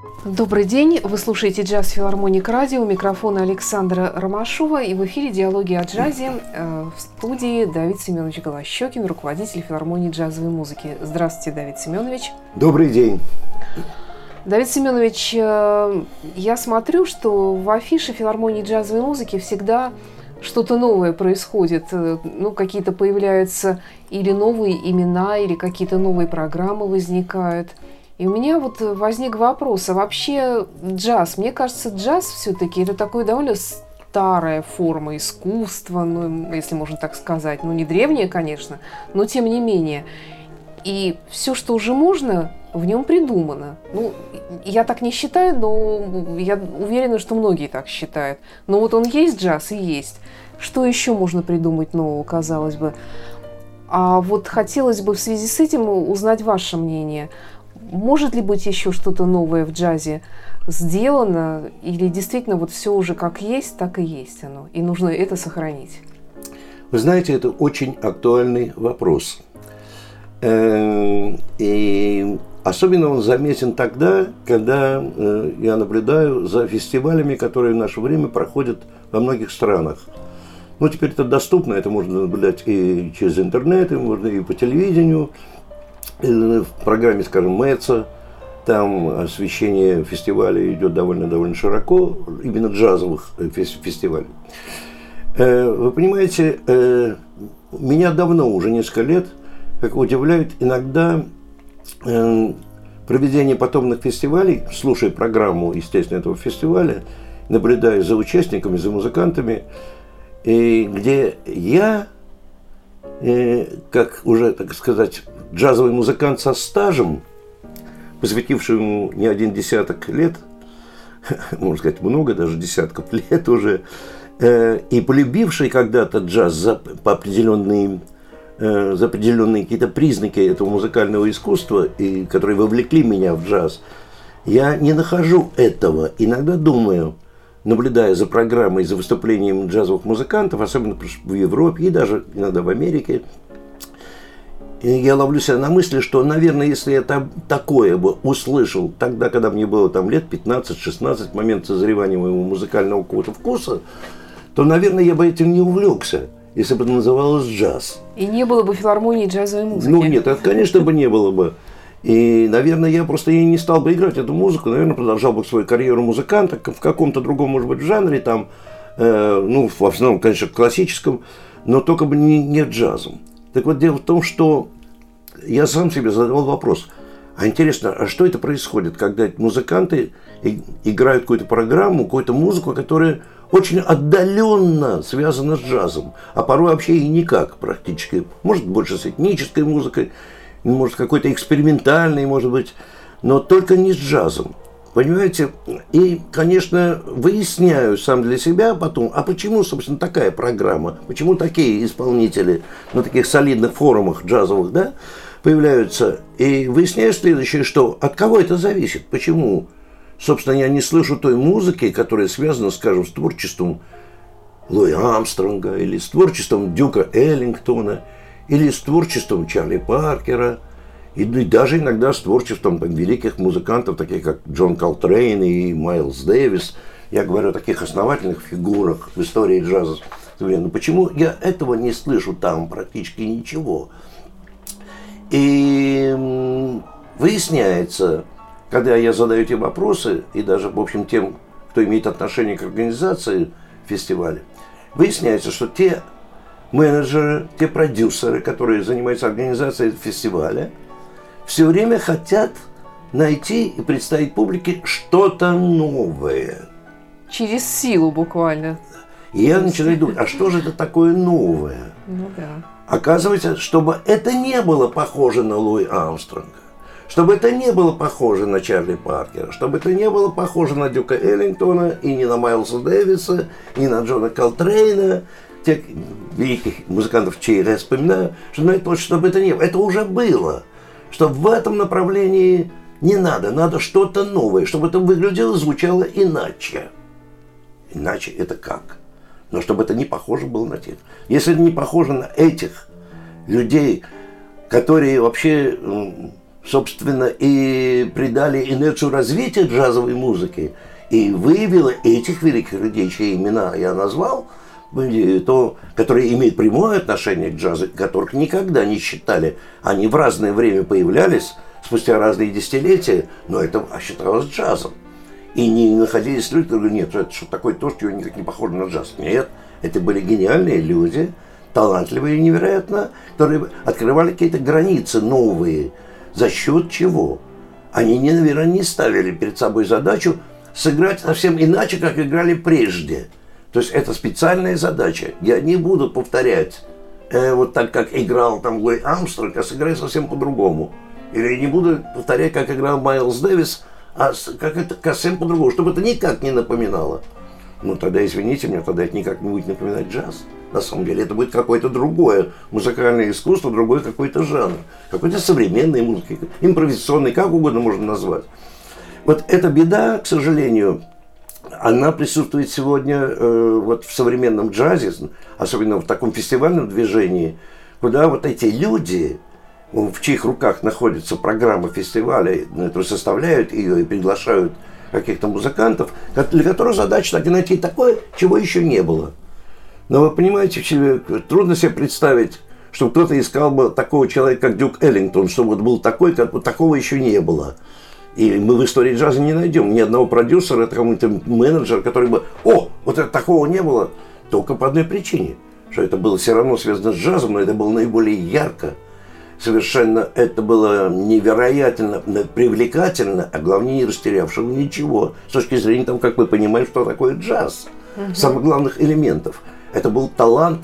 Добрый день, вы слушаете «Джаз Филармоник Радио», у микрофона Александра Ромашова, и в эфире «Диалоги о джазе», в студии Давид Семенович Голощёкин, руководитель филармонии джазовой музыки. Здравствуйте, Давид Семенович. Добрый день. Давид Семенович, я смотрю, что в афише филармонии джазовой музыки всегда что-то новое происходит, какие-то появляются или новые имена, или какие-то новые программы возникают. И у меня возник вопрос, а вообще джаз, мне кажется, джаз все-таки это такой довольно старая форма искусства, если можно так сказать, не древняя, конечно, но тем не менее. И все, что уже можно, в нем придумано. Я так не считаю, но я уверена, что многие так считают. Но он есть джаз и есть. Что еще можно придумать нового, казалось бы? А хотелось бы в связи с этим узнать ваше мнение. Может ли быть еще что-то новое в джазе сделано? Или действительно все уже как есть, так и есть оно? И нужно это сохранить? Вы знаете, это очень актуальный вопрос. И особенно он заметен тогда, когда я наблюдаю за фестивалями, которые в наше время проходят во многих странах. Теперь это доступно, это можно наблюдать и через интернет, и можно и по телевидению. В программе, скажем, МЭЦа, там освещение фестиваля идет довольно широко, именно джазовых фестивалей. Вы понимаете, меня давно, уже несколько лет, как удивляет иногда проведение подобных фестивалей, слушая программу, естественно, этого фестиваля, наблюдая за участниками, за музыкантами, и где я, как уже, так сказать, джазовый музыкант со стажем, посвятивший ему не один десяток лет, можно сказать, много, даже десятков лет уже, и полюбивший когда-то джаз за определенные какие-то признаки этого музыкального искусства, и которые вовлекли меня в джаз, я не нахожу этого. Иногда думаю, наблюдая за программой, за выступлением джазовых музыкантов, особенно в Европе и даже иногда в Америке, я ловлю себя на мысли, что, наверное, если я такое бы услышал тогда, когда мне было лет 15-16, момент созревания моего музыкального какого-то вкуса, то, наверное, я бы этим не увлекся, если бы это называлось джаз. И не было бы филармонии джазовой музыки. Нет, это, конечно, бы не было бы. И, наверное, я просто и не стал бы играть эту музыку, наверное, продолжал бы свою карьеру музыканта в каком-то другом, может быть, жанре, в основном, конечно, классическом, но только бы не джазом. Так вот, дело в том, что я сам себе задавал вопрос, а интересно, а что это происходит, когда музыканты играют какую-то программу, какую-то музыку, которая очень отдаленно связана с джазом, а порой вообще и никак практически, может, больше с этнической музыкой, может, какой-то экспериментальный, может быть, но только не с джазом. Понимаете? И, конечно, выясняю сам для себя потом, а почему, собственно, такая программа, почему такие исполнители на таких солидных форумах джазовых, появляются. И выясняю следующее, что от кого это зависит, почему, собственно, я не слышу той музыки, которая связана, скажем, с творчеством Луи Армстронга, или с творчеством Дюка Эллингтона, или с творчеством Чарли Паркера, и даже иногда с творчеством великих музыкантов, таких как Джон Колтрейн и Майлз Дэвис. Я говорю о таких основательных фигурах в истории джаза. Почему я этого не слышу там практически ничего? И выясняется, когда я задаю эти вопросы, и даже, в общем, тем, кто имеет отношение к организации фестиваля, выясняется, что те менеджеры, те продюсеры, которые занимаются организацией фестиваля, все время хотят найти и представить публике что-то новое. Через силу буквально. И я начинаю думать, а что же это такое новое? Да. Оказывается, чтобы это не было похоже на Луи Армстронга, чтобы это не было похоже на Чарли Паркера, чтобы это не было похоже на Дюка Эллингтона, и не на Майлса Дэвиса, и на Джона Колтрейна, тех великих музыкантов, чьи я вспоминаю, чтобы это не было. Это уже было. Что в этом направлении не надо что-то новое, чтобы это выглядело, звучало иначе. Иначе это как? Но чтобы это не похоже было на тех. Если это не похоже на этих людей, которые вообще собственно, и придали инерцию развития джазовой музыки, и выявила этих великих людей, чьи имена я назвал, которые имеют прямое отношение к джазу, которых никогда не считали. Они в разное время появлялись, спустя разные десятилетия, но это считалось джазом. И не находились люди, которые говорят, нет, это что такое то, что никак не похоже на джаз. Нет, это были гениальные люди, талантливые невероятно, которые открывали какие-то границы новые. За счет чего? Они, наверное, не ставили перед собой задачу сыграть совсем иначе, как играли прежде. То есть это специальная задача. Я не буду повторять вот так, как играл там Луи Армстронг, а сыграю совсем по-другому. Или я не буду повторять, как играл Майлз Дэвис, а как это совсем по-другому, чтобы это никак не напоминало. Ну тогда, извините меня, тогда это никак не будет напоминать джаз. На самом деле это будет какое-то другое музыкальное искусство, другой какой-то жанр. Какой-то современный музыка, импровизационный, как угодно можно назвать. Вот эта беда, к сожалению, она присутствует сегодня вот в современном джазе, особенно в таком фестивальном движении, куда вот эти люди, в чьих руках находится программа фестиваля, которые составляют ее и приглашают каких-то музыкантов, для которых задача так и найти такое, чего еще не было. Но вы понимаете, трудно себе представить, что кто-то искал бы такого человека, как Дюк Эллингтон, чтобы вот был такой, как вот такого еще не было. И мы в истории джаза не найдем ни одного продюсера, какого-то менеджера, который бы, вот это такого не было, только по одной причине, что это было все равно связано с джазом, но это было наиболее ярко. Совершенно это было невероятно привлекательно, а главное, не растерявшего ничего с точки зрения того, как мы понимаем, что такое джаз. Самых главных элементов. Это был талант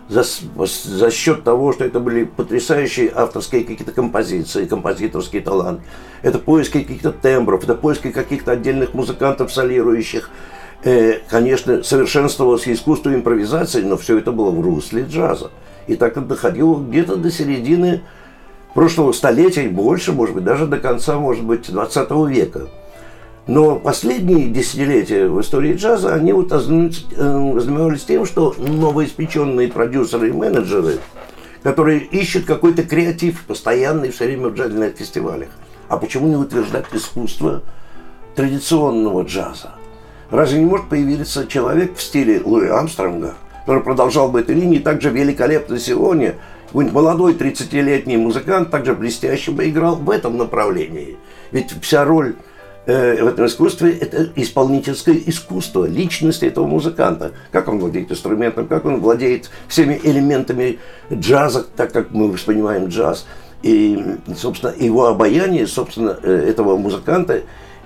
за счет того, что это были потрясающие авторские какие-то композиции, композиторский талант. Это поиски каких-то тембров, это поиски каких-то отдельных музыкантов солирующих. Конечно, совершенствовалось искусство импровизации, но все это было в русле джаза. И так это доходило где-то до середины прошлого столетия и больше, может быть, даже до конца, может быть, 20 века. Но последние десятилетия в истории джаза, они вот ознаменовались тем, что новоиспеченные продюсеры и менеджеры, которые ищут какой-то креатив постоянный все время в джазовых фестивалях. А почему не утверждать искусство традиционного джаза? Разве не может появиться человек в стиле Луи Армстронга, который продолжал бы эту линию так же великолепно сегодня, какой-нибудь молодой 30-летний музыкант также блестяще бы играл в этом направлении? Ведь вся роль в этом искусстве – это исполнительское искусство личности этого музыканта. Как он владеет инструментом, как он владеет всеми элементами джаза, так как мы воспринимаем джаз. И, собственно, его обаяние, собственно, этого музыканта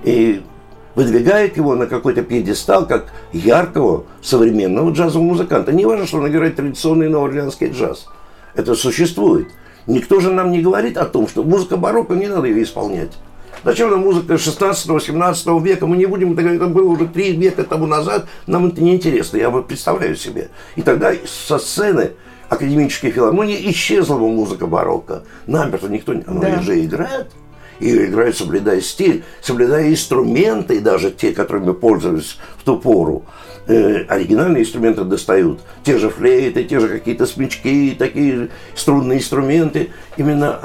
и выдвигает его на какой-то пьедестал, как яркого современного джазового музыканта. Не важно, что он играет традиционный новоорлеанский джаз. Это существует. Никто же нам не говорит о том, что музыка барокко, не надо ее исполнять. Зачем нам музыка 16-17 века? Мы не будем, это было уже 3 века тому назад, нам это не интересно, я вот представляю себе. И тогда со сцены академической филармонии исчезла бы музыка барокко. Намертво никто не... Она же играет. И играет, соблюдая стиль, соблюдая инструменты, даже те, которыми пользовались в ту пору. Оригинальные инструменты достают. Те же флейты, те же какие-то смычки, такие струнные инструменты. Именно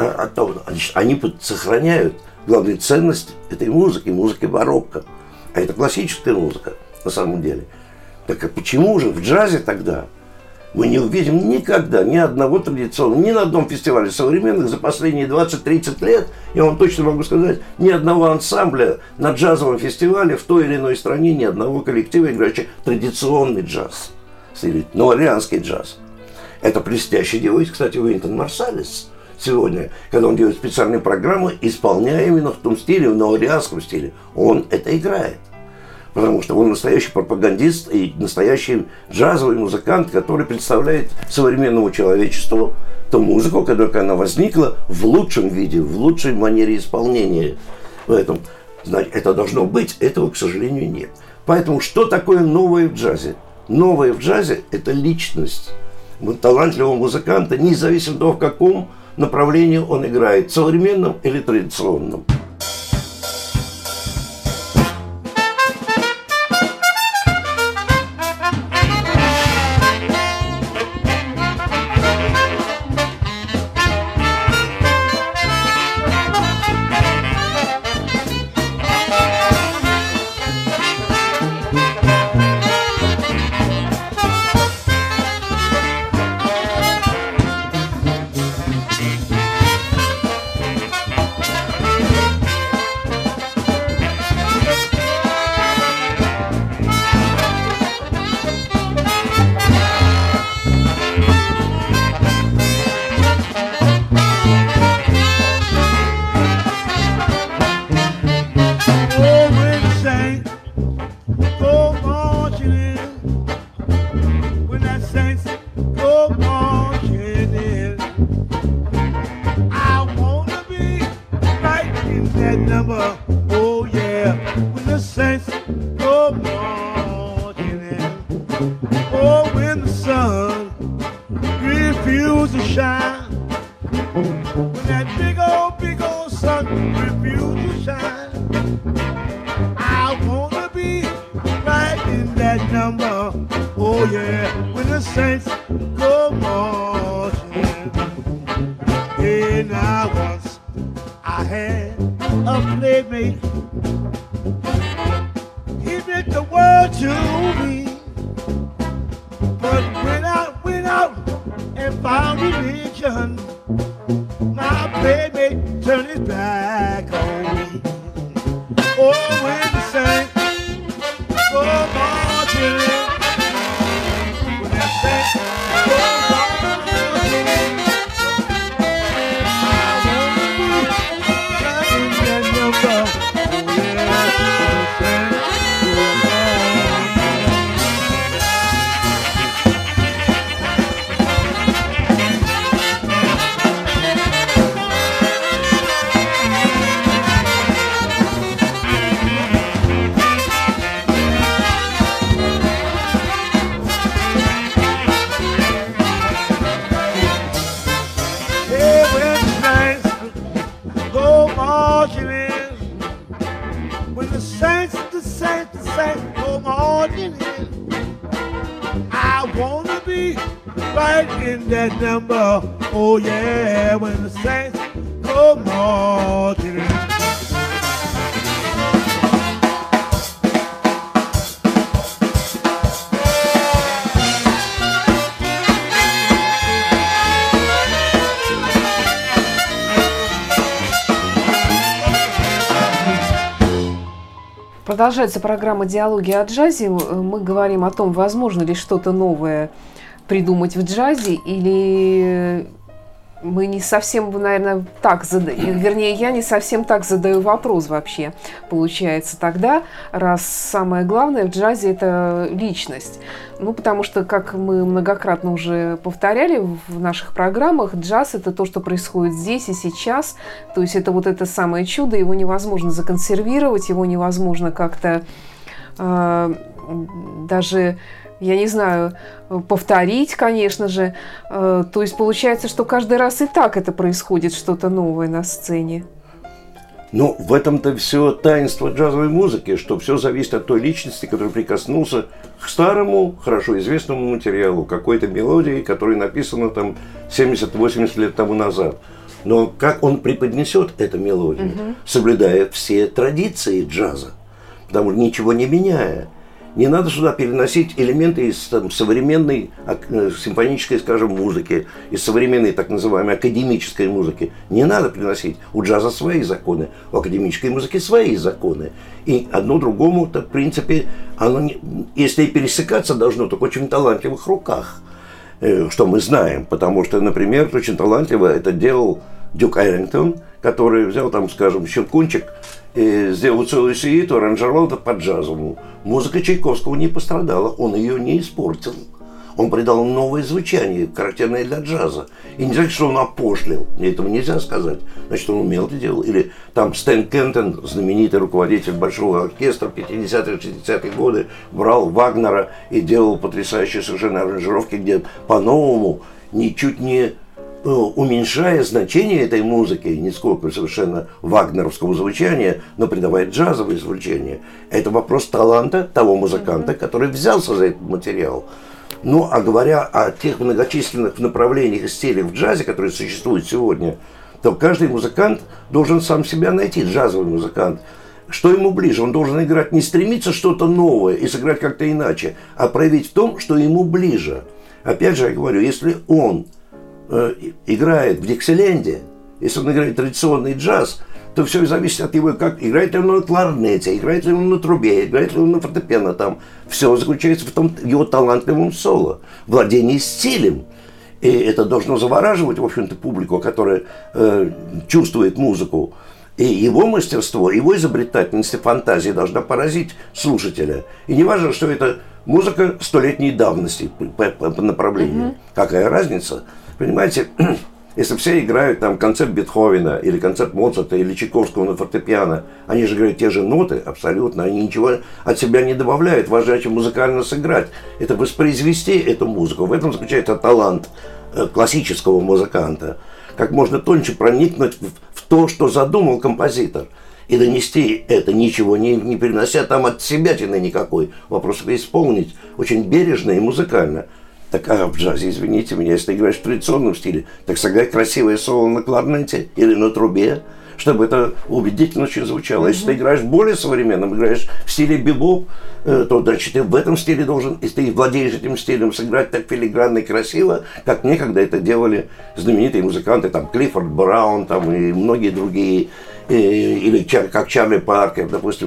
они сохраняют главную ценность этой музыки, музыки барокко. А это классическая музыка, на самом деле. Так а почему же в джазе тогда мы не увидим никогда ни одного традиционного, ни на одном фестивале современных за последние 20-30 лет, я вам точно могу сказать, ни одного ансамбля на джазовом фестивале в той или иной стране, ни одного коллектива, играющего традиционный джаз, новоорлеанский джаз. Это блестяще делает, кстати, Уинтон Марсалис сегодня, когда он делает специальные программы, исполняя именно в том стиле, в новоорлеанском стиле. Он это играет. Потому что он настоящий пропагандист и настоящий джазовый музыкант, который представляет современному человечеству ту музыку, которая она возникла в лучшем виде, в лучшей манере исполнения. Поэтому, значит, это должно быть, этого, к сожалению, нет. Поэтому что такое новое в джазе? Новое в джазе – это личность талантливого музыканта, независимо от того, в каком направлении он играет, современном или традиционном. yeah, when the saints go marching in. Oh, when the sun refuses to shine, when that big old sun refuses to shine, I wanna be right in that number. Oh yeah, when the saints go marching. And now once I had a playmate, he meant the world to me. But when I went out and found religion, my playmate turned his back on me. Oh, when the saints go marching in, when the saints go marching in, I wanna be right in that number. Oh yeah, when the saints go marching in. When the saints go marching in, I wanna be right in that number. Oh yeah, when the saints go marching in. Продолжается программа «Диалоги о джазе». Мы говорим о том, возможно ли что-то новое придумать в джазе, или мы не совсем, наверное, так задаем, вернее, я не совсем так задаю вопрос вообще, получается тогда, раз самое главное в джазе – это личность. Ну, потому что, как мы многократно уже повторяли в наших программах, джаз – это то, что происходит здесь и сейчас, то есть это вот это самое чудо, его невозможно законсервировать, его невозможно как-то даже, я не знаю, повторить, конечно же. То есть получается, что каждый раз и так это происходит, что-то новое на сцене. Ну, в этом-то все таинство джазовой музыки, что все зависит от той личности, которая прикоснулся к старому, хорошо известному материалу, какой-то мелодии, которая написана там 70-80 лет тому назад. Но как он преподнесет эту мелодию, соблюдая все традиции джаза, потому что ничего не меняя. Не надо сюда переносить элементы из там, современной симфонической, скажем, музыки, из современной так называемой академической музыки. Не надо переносить. У джаза свои законы, у академической музыки свои законы. И одно другому-то, в принципе, оно не, если и пересекаться должно, то в очень талантливых руках, что мы знаем. Потому что, например, очень талантливо это делал Дюк Эллингтон, который взял там, скажем, щелкунчик, и сделал целую сюиту, аранжировал это по-джазовому. Музыка Чайковского не пострадала, он ее не испортил. Он придал новое звучание, характерное для джаза. И не значит, что он опошлил, этого нельзя сказать. Значит, он умел это делать. Или там Стэн Кентон, знаменитый руководитель большого оркестра 50-е, 60-е годы, брал Вагнера и делал потрясающие совершенно аранжировки, где по-новому, ничуть не уменьшая значение этой музыки, нисколько совершенно вагнеровского звучания, но придавая джазовое звучание. Это вопрос таланта того музыканта, который взялся за этот материал. Ну, а говоря о тех многочисленных направлениях и стилях в джазе, которые существуют сегодня, то каждый музыкант должен сам себя найти, джазовый музыкант. Что ему ближе? Он должен играть, не стремиться что-то новое и сыграть как-то иначе, а проявить в том, что ему ближе. Опять же, я говорю, если он играет в Диксиленде, если он играет традиционный джаз, то все зависит от его, как играет ли он на кларнете, играет ли он на трубе, играет ли он на фортепиано. Там все заключается в том его талантливом соло, владении стилем. И это должно завораживать, в общем-то, публику, которая чувствует музыку. И его мастерство, его изобретательность и фантазия должна поразить слушателя. И не важно, что это музыка столетней давности по направлению. Какая разница? Понимаете, Если все играют там концерт Бетховена, или концерт Моцарта, или Чайковского на фортепиано, они же играют те же ноты абсолютно, они ничего от себя не добавляют, важнее музыкально сыграть. Это воспроизвести эту музыку. В этом заключается талант классического музыканта. Как можно тоньше проникнуть в то, что задумал композитор, и донести это, ничего не перенося там от себятины никакой. Вопрос исполнить очень бережно и музыкально. Так, а в джазе, извините меня, если ты играешь в традиционном стиле, так сыграй красивое соло на кларнете или на трубе, чтобы это убедительно очень звучало. Если ты играешь более современным, играешь в стиле бибоп, то, значит, ты в этом стиле должен, если ты владеешь этим стилем, сыграть так филигранно и красиво, как некогда это делали знаменитые музыканты, там, Клиффорд Браун, там, и многие другие, или как Чарли Паркер, допустим.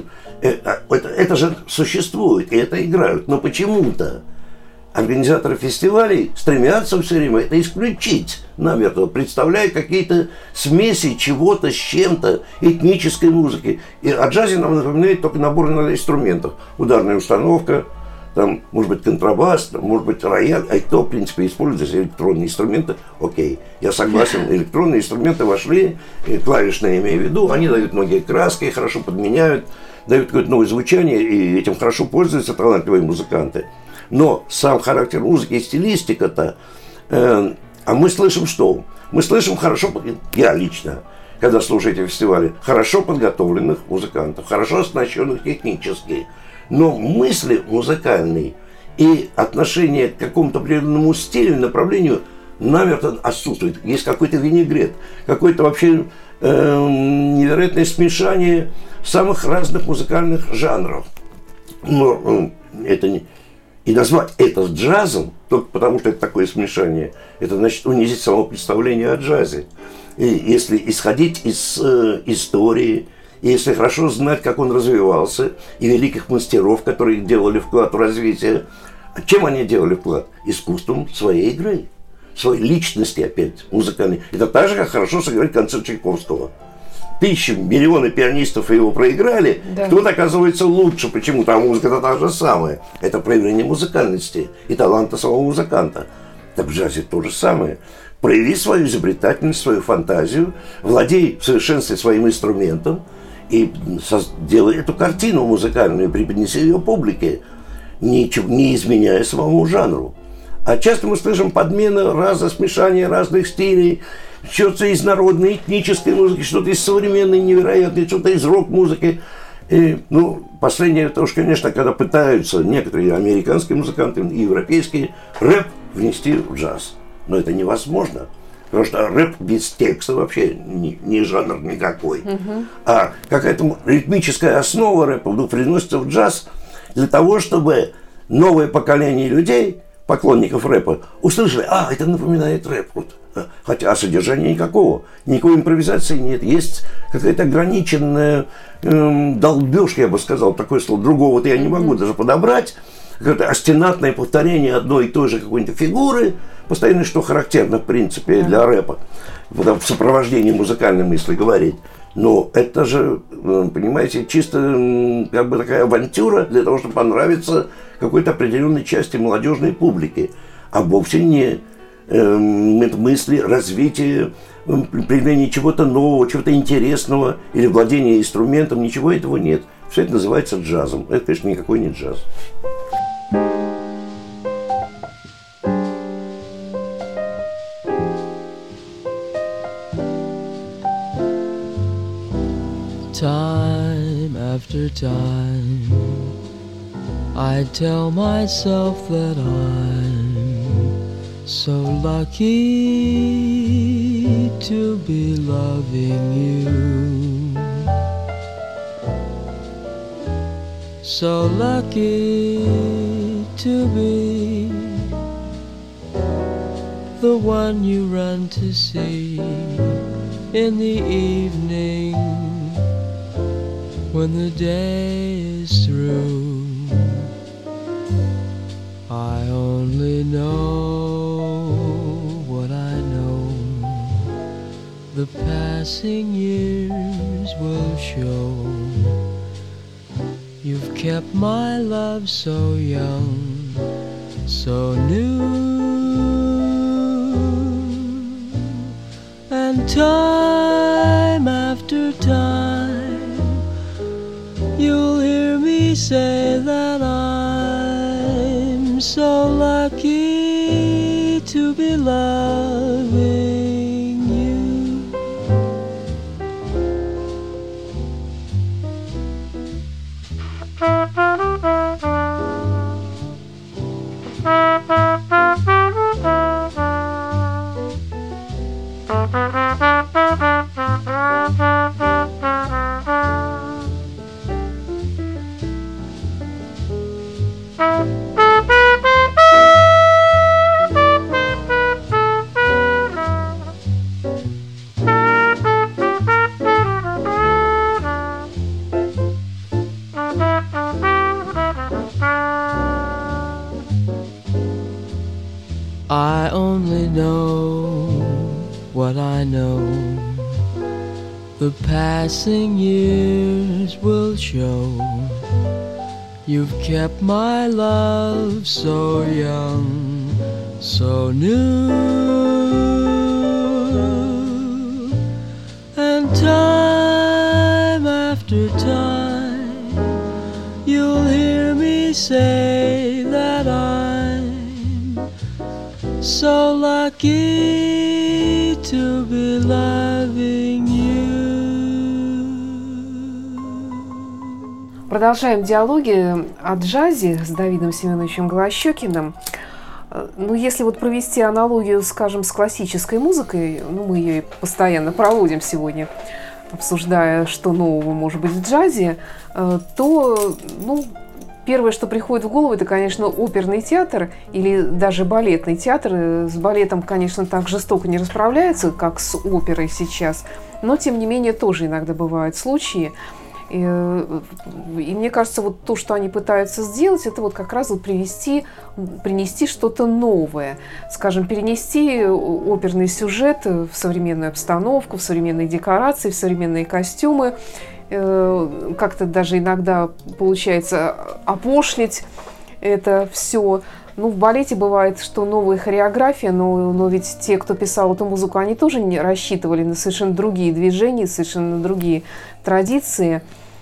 Это же существует, и это играют. Но почему-то организаторы фестивалей стремятся все время это исключить намертво, представляя какие-то смеси чего-то с чем-то, этнической музыки. И о джазе нам напоминает только набор инструментов. Ударная установка, там, может быть, контрабас, там, может быть, рояль. А то, в принципе, используются электронные инструменты. Окей, я согласен, электронные инструменты вошли, клавишные имею в виду, они дают многие краски, хорошо подменяют, дают какое-то новое звучание, и этим хорошо пользуются талантливые музыканты. Но сам характер музыки и стилистика-то... а мы слышим что? Мы слышим хорошо... Я лично, когда слушаю эти фестивали, хорошо подготовленных музыкантов, хорошо оснащенных технически. Но мысли музыкальные и отношение к какому-то определенному стилю, направлению намертво отсутствует. Есть какой-то винегрет, какое-то вообще невероятное смешание самых разных музыкальных жанров. Но это не... И назвать это джазом, только потому что это такое смешание, это значит унизить само представление о джазе. И если исходить из истории, и если хорошо знать, как он развивался, и великих мастеров, которые делали вклад в развитие, чем они делали вклад? Искусством своей игры, своей личности опять музыкальной. Это так же, как хорошо сыграть концерт Чайковского. Тысячи, миллионы пианистов его проиграли, да. Кто-то оказывается лучше. Почему-то, а музыка-то та же самая. Это проявление музыкальности и таланта самого музыканта. Так в джазе то же самое. Прояви свою изобретательность, свою фантазию, владей в совершенстве своим инструментом и делай эту картину музыкальную, преподнеси ее публике, не изменяя самому жанру. А часто мы слышим подмены, смешание разных стилей, что-то из народной, этнической музыки, что-то из современной, невероятной, что-то из рок-музыки. И, последнее, это уж, конечно, когда пытаются некоторые американские музыканты и европейские рэп внести в джаз. Но это невозможно. Потому что рэп без текста вообще не жанр никакой. А какая-то ритмическая основа рэпа приносится в джаз для того, чтобы новое поколение людей, поклонников рэпа, услышали, это напоминает рэп. Хотя содержания никакого, никакой импровизации нет. Есть какая-то ограниченная долбеж, я бы сказал, такое слово, другого-то я не могу даже подобрать. Какое-то остенатное повторение одной и той же какой-нибудь фигуры, постоянно, что характерно, в принципе, для рэпа, в сопровождении музыкальной мысли говорить. Но это же, понимаете, чисто как бы такая авантюра для того, чтобы понравиться какой-то определенной части молодежной публики, а вовсе не мысли, развитие, проявление чего-то нового, чего-то интересного или владение инструментом, ничего этого нет. Все это называется джазом. Это, конечно, никакой не джаз. Time after time, I tell myself that I'm so lucky to be loving you, so lucky to be the one you run to see in the evening when the day is through. I only know what I know, the passing years will show. You've kept my love so young, so new. time after time, you'll hear me say that I'm so lucky to be loving you. I only know what I know. The passing years will show. You've kept my love so young, so new. And time after time, you'll hear me say that I'm so lucky to be loving you. Продолжаем диалоги о джазе с Давидом Семеновичем Голощёкиным. Ну, если вот провести аналогию, скажем, с классической музыкой, ну, мы ее постоянно проводим сегодня, обсуждая, что нового может быть в джазе, то, ну, первое, что приходит в голову, это, конечно, оперный театр или даже балетный театр. С балетом, конечно, так жестоко не расправляется, как с оперой сейчас, но, тем не менее, тоже иногда бывают случаи. И мне кажется, вот то, что они пытаются сделать, это вот как раз вот принести что-то новое. Скажем, перенести оперный сюжет в современную обстановку, в современные декорации, в современные костюмы. Как-то даже иногда получается опошлить это все. Ну, в балете бывает, что новая хореография, но ведь те, кто писал эту музыку, они тоже не рассчитывали на совершенно другие движения, совершенно другие традиции.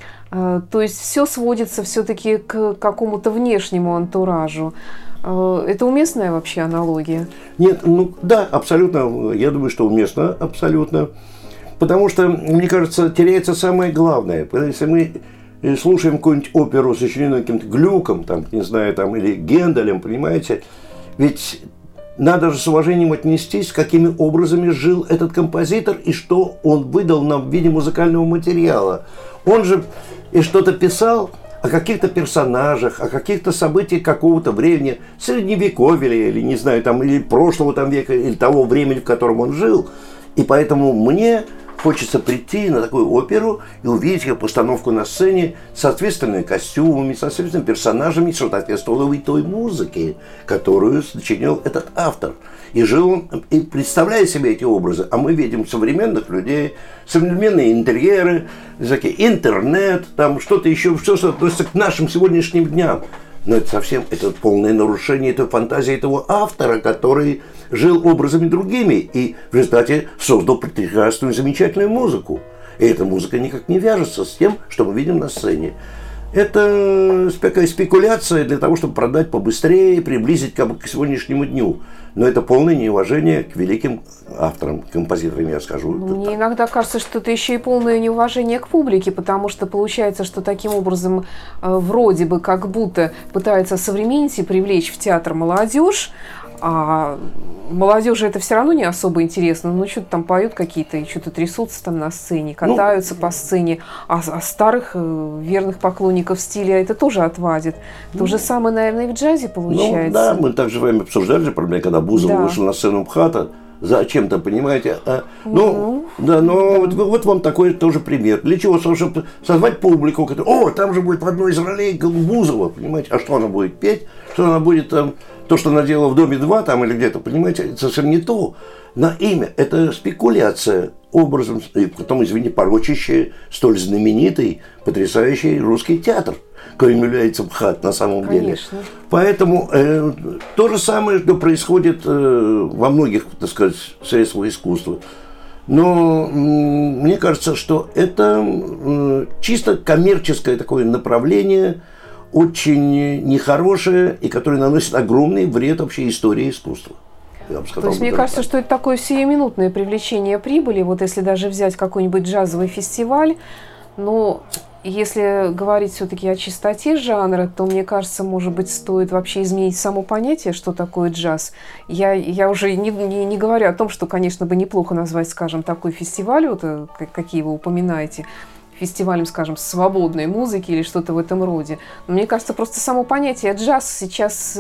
То есть все сводится все-таки к какому-то внешнему антуражу. Это уместная вообще аналогия? Нет, ну да, абсолютно. Я думаю, что уместно, абсолютно. Потому что, мне кажется, теряется самое главное. Если мы слушаем какую-нибудь оперу, сочиненную каким-то Глюком, там, не знаю, там, или Генделем, понимаете, ведь надо же с уважением отнестись, какими образами жил этот композитор и что он выдал нам в виде музыкального материала. Он же и что-то писал о каких-то персонажах, о каких-то событиях какого-то времени, средневековья или, не знаю, там, или прошлого там века, или того времени, в котором он жил. И поэтому мне хочется прийти на такую оперу и увидеть ее постановку на сцене с соответственными костюмами, с соответственными персонажами, что соответствовало и той музыке, которую сочинил этот автор. И жил он, и представляя себе эти образы, а мы видим современных людей, современные интерьеры, интернет, там что-то еще, все, что относится к нашим сегодняшним дням. Но это совсем это полное нарушение этой фантазии этого автора, который жил образами другими и в результате создал прекрасную, замечательную музыку. И эта музыка никак не вяжется с тем, что мы видим на сцене. Это такая спекуляция для того, чтобы продать побыстрее, приблизить к сегодняшнему дню. Но это полное неуважение к великим авторам, композиторам, я скажу. Мне иногда кажется, что это еще и полное неуважение к публике, потому что получается, что таким образом вроде бы как будто пытаются осовременить и привлечь в театр молодежь, а молодежи это все равно не особо интересно. Ну, что-то там поют какие-то, и что-то трясутся там на сцене, катаются по сцене. А старых верных поклонников стиля это тоже отвадит. То же самое, наверное, и в джазе получается. Ну, да, мы также с вами обсуждали же проблему, когда Бузова вышел на сцену МХАТа. Зачем-то, понимаете? Вот вам такой тоже пример. Для чего? Чтобы созвать публику, которая, там же будет в одной из ролей Бузова, понимаете? А что она будет петь? Что она будет там, то, что она делала в «Доме-2» там или где-то, понимаете? Это совсем не то. На имя. Это спекуляция образом, и потом, извини, порочащий столь знаменитый, потрясающий русский театр, коим является МХАТ на самом деле. Поэтому то же самое, что происходит во многих, так сказать, средствах искусства. Но мне кажется, что это чисто коммерческое такое направление, очень нехорошее, и которое наносит огромный вред вообще истории искусства. То есть мне кажется, что это такое сиюминутное привлечение прибыли. Вот если даже взять какой-нибудь джазовый фестиваль, но если говорить все-таки о чистоте жанра, то, мне кажется, может быть, стоит вообще изменить само понятие, что такое джаз. Я уже не говорю о том, что, конечно, бы неплохо назвать, скажем, такой фестиваль, вот, какие вы упоминаете, фестивалем, скажем, свободной музыки или что-то в этом роде. Но мне кажется, просто само понятие джаз сейчас,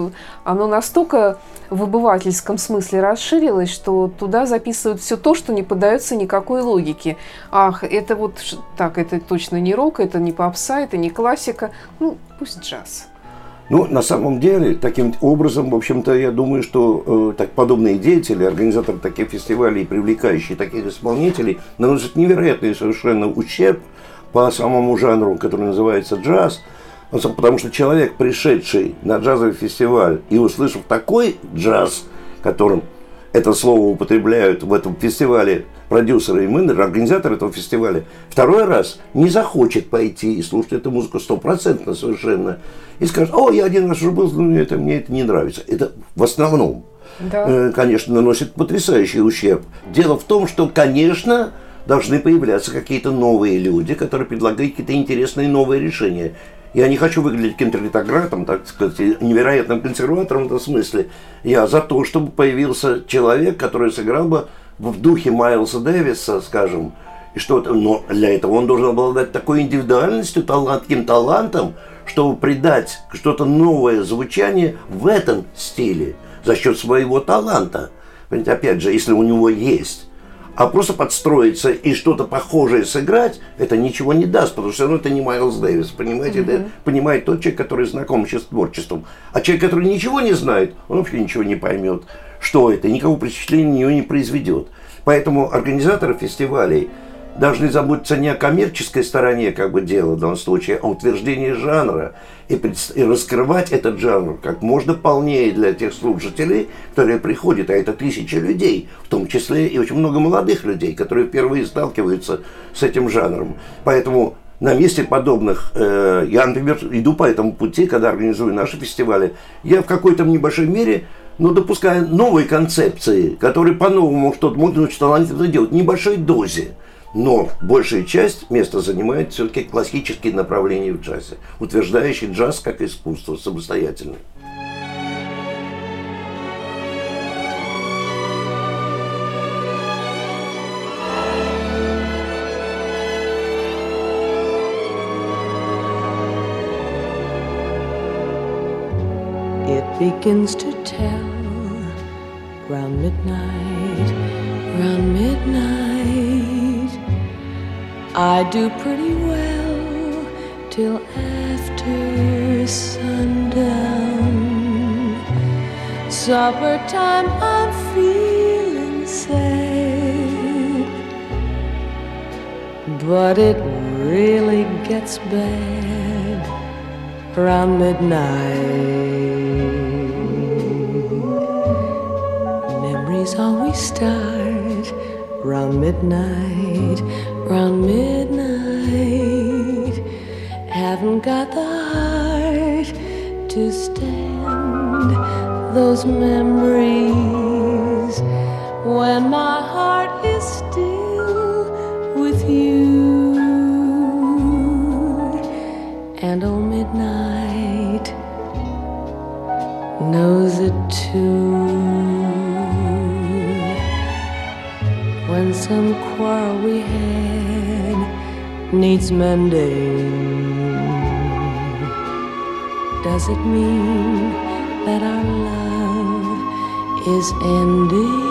оно настолько в обывательском смысле расширилось, что туда записывают все то, что не поддается никакой логике. Ах, это вот так, это точно не рок, это не попса, это не классика. Ну, пусть джаз. Ну, на самом деле, таким образом, в общем-то, я думаю, что так подобные деятели, организаторы таких фестивалей, привлекающие таких исполнителей, наносят невероятный совершенно ущерб по самому жанру, который называется джаз, потому что человек, пришедший на джазовый фестиваль и услышав такой джаз, которым это слово употребляют в этом фестивале продюсеры и менеджеры, организаторы этого фестиваля, второй раз не захочет пойти и слушать эту музыку стопроцентно совершенно. И скажет: о, я один раз уже был, но мне это не нравится. Это в основном, конечно, наносит потрясающий ущерб. Дело в том, что, конечно, должны появляться какие-то новые люди, которые предлагают какие-то интересные новые решения. Я не хочу выглядеть каким-то ретроградом, так сказать, невероятным консерватором в этом смысле. Я за то, чтобы появился человек, который сыграл бы в духе Майлса Дэвиса, скажем, и что-то. Но для этого он должен обладать такой индивидуальностью, таким талантом, чтобы придать что-то новое звучание в этом стиле за счет своего таланта. Понимаете, опять же, если у него есть. А просто подстроиться и что-то похожее сыграть, это ничего не даст, потому что все равно это не Майлз Дэвис, понимаете? Это понимает тот человек, который знаком с творчеством. А человек, который ничего не знает, он вообще ничего не поймет, что это, и никакого впечатления на него не произведет. Поэтому организаторы фестивалей должны заботиться не о коммерческой стороне дела в данном случае, а о утверждении жанра и раскрывать этот жанр как можно полнее для тех слушателей, которые приходят, а это тысячи людей, в том числе и очень много молодых людей, которые впервые сталкиваются с этим жанром. Поэтому на месте подобных, я, например, иду по этому пути, когда организую наши фестивали, я в какой-то небольшой мере допускаю новые концепции, которые по-новому что-то можно очень талантливо делать, в небольшой дозе. Но большая часть места занимает все-таки классические направления в джазе, утверждающие джаз как искусство самостоятельно. It begins to tell round midnight, round midnight. I do pretty well till after sundown. Supper time, I'm feeling sad, but it really gets bad around midnight. Memories always start round midnight, round midnight. Haven't got the heart to stand those memories when my heart is still with you. And oh, midnight knows it too. When some quarrel we had needs mending, does it mean that our love is ending?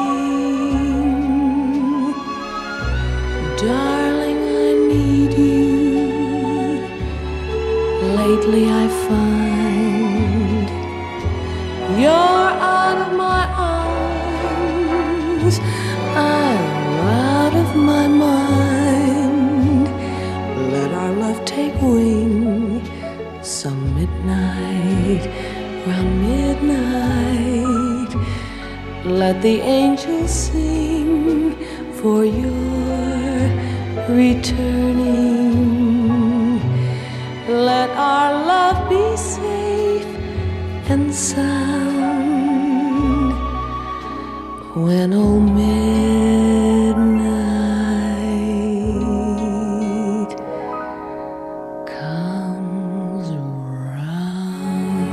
Darling, I need you. Lately I find you're out of my arms, I'm out of my mind. Let our love take wing some midnight, round midnight. Let the angels sing for your returning. Let our love be safe and sound when old midnight comes around.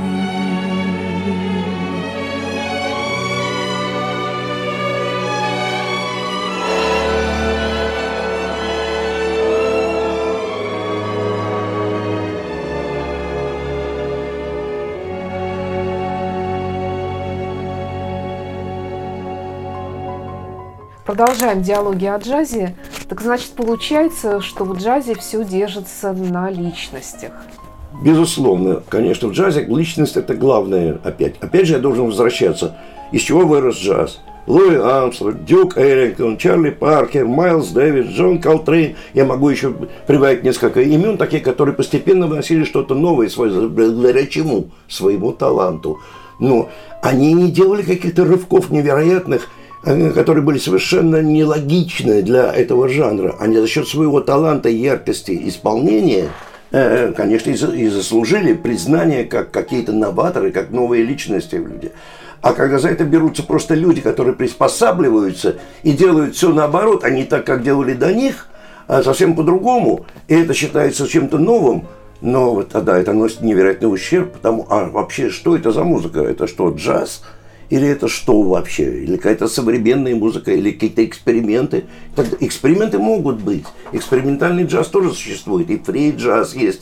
Продолжаем диалоги о джазе. Так значит, получается, что в джазе все держится на личностях. Безусловно, конечно, в джазе личность – это главное опять. Опять же, я должен возвращаться. Из чего вырос джаз? Луи Армстронг, Дюк Эллингтон, Чарли Паркер, Майлз Дэвис, Джон Колтрейн. Я могу еще прибавить несколько имен, такие, которые постепенно вносили что-то новое, благодаря чему? Своему таланту. Но они не делали каких-то рывков невероятных, которые были совершенно нелогичны для этого жанра. Они за счет своего таланта и яркости исполнения, конечно, и заслужили признание как какие-то новаторы, как новые личности в людях. А когда за это берутся просто люди, которые приспосабливаются и делают все наоборот, а не так, как делали до них, а совсем по-другому, и это считается чем-то новым, но вот тогда это носит невероятный ущерб, потому, а вообще, что это за музыка? Это что, джаз? Или это что вообще? Или какая-то современная музыка? Или какие-то эксперименты? Эксперименты могут быть. Экспериментальный джаз тоже существует. И фри-джаз есть.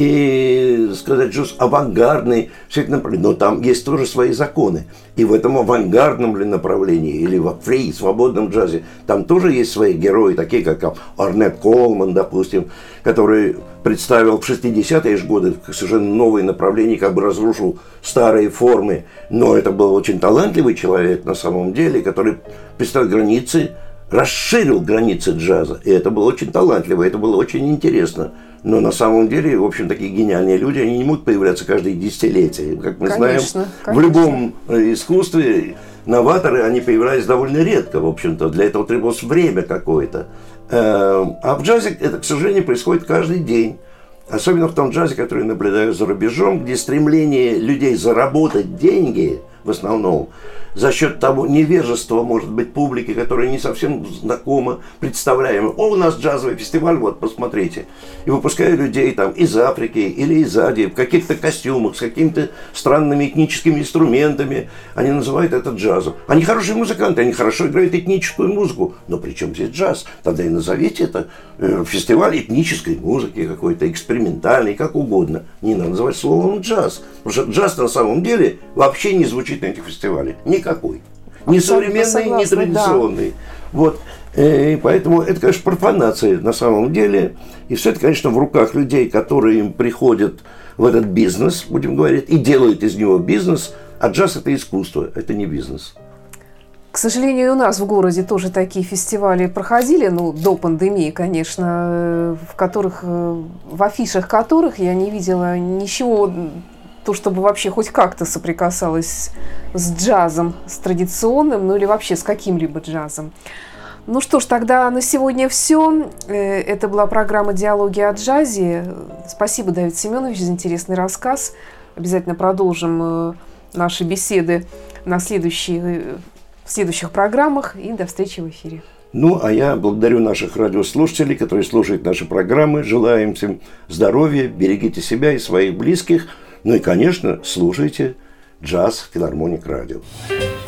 И, сказать, джаз авангардный. Все это направление. Но там есть тоже свои законы. И в этом авангардном направлении, или во фри, свободном джазе, там тоже есть свои герои, такие как Орнет Колман, допустим, который представил в 60-е годы совершенно новые направления, как бы разрушил старые формы. Но это был очень талантливый человек на самом деле, который представил границы, расширил границы джаза. И это было очень талантливо, это было очень интересно. Но на самом деле, в общем, такие гениальные люди, они не могут появляться каждые десятилетия. Как мы знаем, в любом искусстве новаторы, они появлялись довольно редко, в общем-то. Для этого требовалось время какое-то. А в джазе это, к сожалению, происходит каждый день. Особенно в том джазе, который я наблюдаю за рубежом, где стремление людей заработать деньги, в основном, за счет того невежества, может быть, публики, которая не совсем знакома, представляем. О, у нас джазовый фестиваль, вот, посмотрите. И выпускаю людей там из Африки или из Азии в каких-то костюмах, с какими-то странными этническими инструментами. Они называют это джазом. Они хорошие музыканты, они хорошо играют этническую музыку. Но при чем здесь джаз? Тогда и назовите это фестиваль этнической музыки какой-то, экспериментальный, как угодно. Не надо называть словом джаз. Потому что джаз на самом деле вообще не звучит на этих фестивалях. Никакой. Ни современный, ни традиционный. Да. Вот. И поэтому это, конечно, профанация на самом деле. И все это, конечно, в руках людей, которые им приходят в этот бизнес, будем говорить, и делают из него бизнес. А джаз – это искусство, это не бизнес. К сожалению, у нас в городе тоже такие фестивали проходили, ну, до пандемии, конечно, в которых, в афишах которых я не видела ничего, то, чтобы вообще хоть как-то соприкасалось с джазом, с традиционным, ну или вообще с каким-либо джазом. Ну что ж, тогда на сегодня все. Это была программа «Диалоги о джазе». Спасибо, Давид Семенович, за интересный рассказ. Обязательно продолжим наши беседы на следующих программах. И до встречи в эфире. Ну, а я благодарю наших радиослушателей, которые слушают наши программы. Желаем всем здоровья, берегите себя и своих близких. Ну и, конечно, слушайте джаз Филармоник Радио.